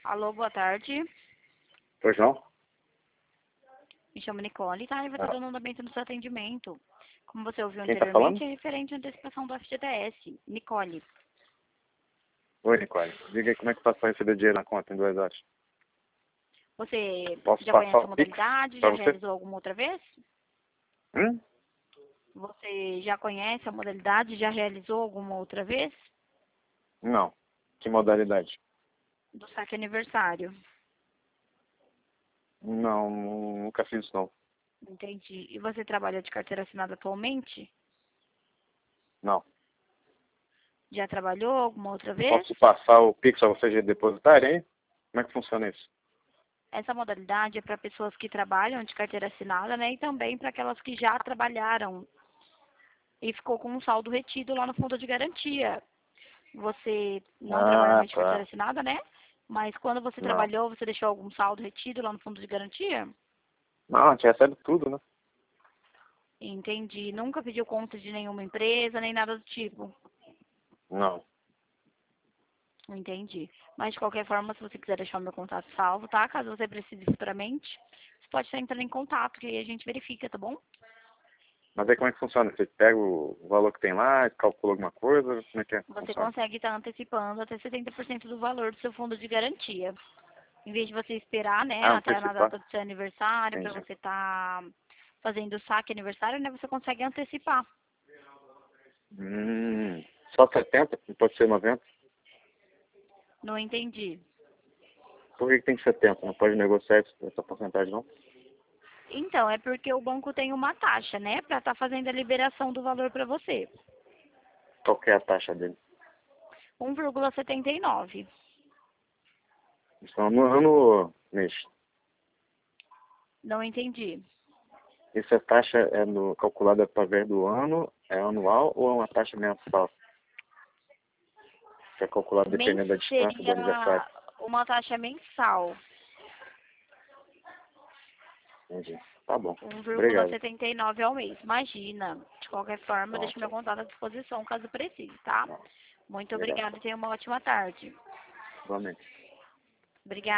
Alô, boa tarde. Pois não? Me chamo Nicole, tá? Eu vou estar dando andamento no seu atendimento. Como você ouviu Quem tá falando? anteriormente, é referente à antecipação do FGTS. Nicole, Oi, Nicole. Diga aí como é que faz para receber dinheiro na conta em 2 horas. você Posso já passar conhece a o Pix modalidade? para Já você? realizou alguma outra vez? Hum? Você já conhece a modalidade? Já realizou alguma outra vez? Não. Que modalidade? Do saque aniversário. Não, nunca fiz isso não. Entendi. E você trabalha de carteira assinada atualmente? Não. Já trabalhou alguma outra vez? Posso passar o Pix para vocês depositarem, hein? Como é que funciona isso? Essa modalidade é para pessoas que trabalham de carteira assinada, né? E também para aquelas que já trabalharam e ficou com um saldo retido lá no fundo de garantia. Você não trabalha Ah, mais de carteira tá. assinada, né? Mas quando você Não. trabalhou, você deixou algum saldo retido lá no fundo de garantia? Não, a gente recebe tudo, né? Entendi. Nunca pediu conta de nenhuma empresa, nem nada do tipo. Não. Entendi. Mas de qualquer forma, se você quiser deixar o meu contato salvo, tá? Caso você precise futuramente, você pode estar entrando em contato, que aí a gente verifica, tá bom? Mas aí como é que funciona? Você pega o valor que tem lá, calcula alguma coisa, como é que Você funciona? consegue estar antecipando até 70% do valor do seu fundo de garantia. Em vez de você esperar, né, Ah, até na antecipar? data do seu aniversário, para Entendi. você estar fazendo o saque aniversário, né, você consegue antecipar. Só 70? Não pode ser 90? Não entendi. Por que tem 70? Não pode negociar essa porcentagem, não? Então, é porque o banco tem uma taxa, né, para estar fazendo a liberação do valor para você. Qual que é a taxa dele? 1,79. Isso é no ano mês. Não entendi. Essa taxa é calculada através do ano, é anual ou é uma taxa mensal? Que é calculada dependendo da distância do aniversário. Seria uma taxa mensal. Entendi. Tá bom. Obrigado. 1,79 ao mês. Imagina. De qualquer forma, eu Então, deixo meu contato à disposição caso precise, tá? tá. Muito Obrigado. obrigada e tenha uma ótima tarde. Igualmente. Obrigada.